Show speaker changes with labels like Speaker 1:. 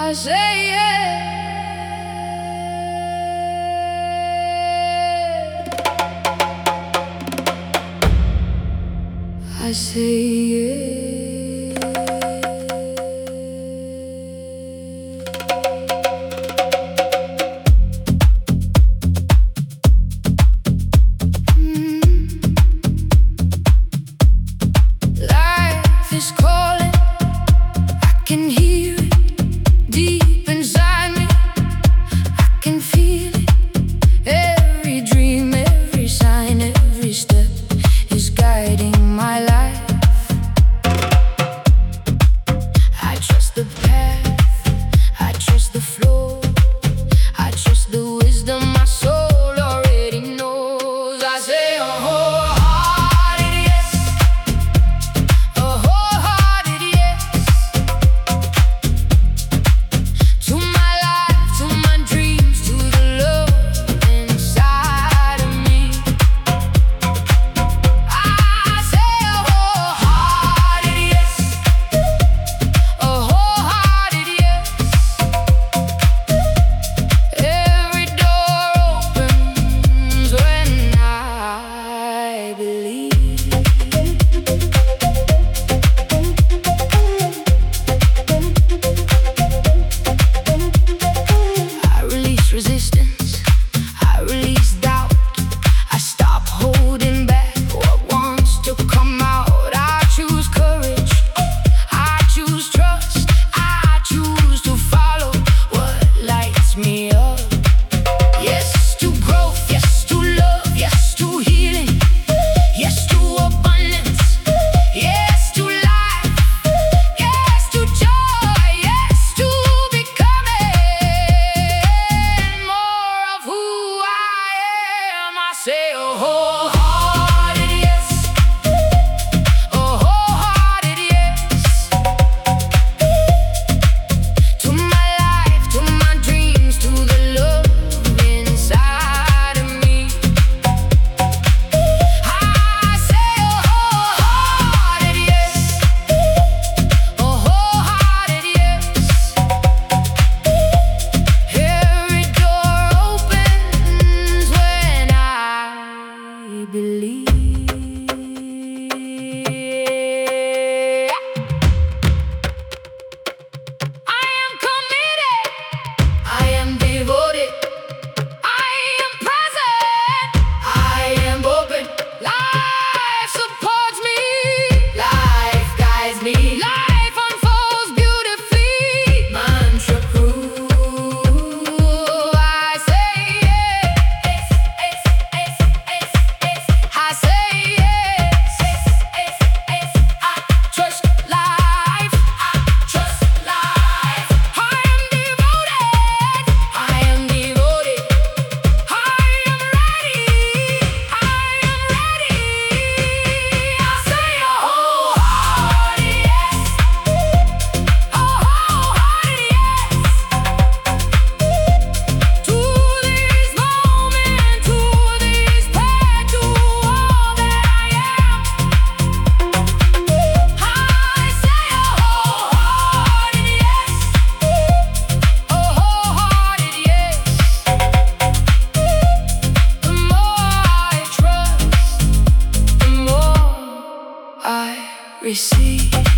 Speaker 1: I say yeah. I say yeah. Life is calling, I can hear it deep inside me. I can feel it, every dream, every sign, every step is guiding my life. I trust the path, I trust the flow, I trust the wisdom my soul already knows. I say wholehearted yes, a wholehearted yes, to my life, to my dreams, to the love inside of me. I say a wholehearted yes, a wholehearted yes. Every door opens when I believe. I release resistance, I release doubt, I stop holding back what wants to come out. I choose courage, I choose trust, I choose to follow what lights me up. Yes to growth, yes to love, yes to healing, yes to abundance, yes to life, yes to joy, yes to becoming more of who I am. I say a wholehearted yes, a wholehearted yes, to my life, to my dreams, to the love inside of me. I say a wholehearted yes, a wholehearted yes. Every door opens when I believe. I am committed, I am devoted, I am present, I am open. Life supports me, life guides me, life unfolds beautifully. Mantra proof, I say yes, I say yes, I trust life, I trust life. I am devoted, I am devoted, I am ready, I am ready. I say a wholehearted yes, a wholehearted yes, to this moment, to this path, to all that I am. I say a wholehearted yes, a wholehearted yes. The more I trust, the more I receive.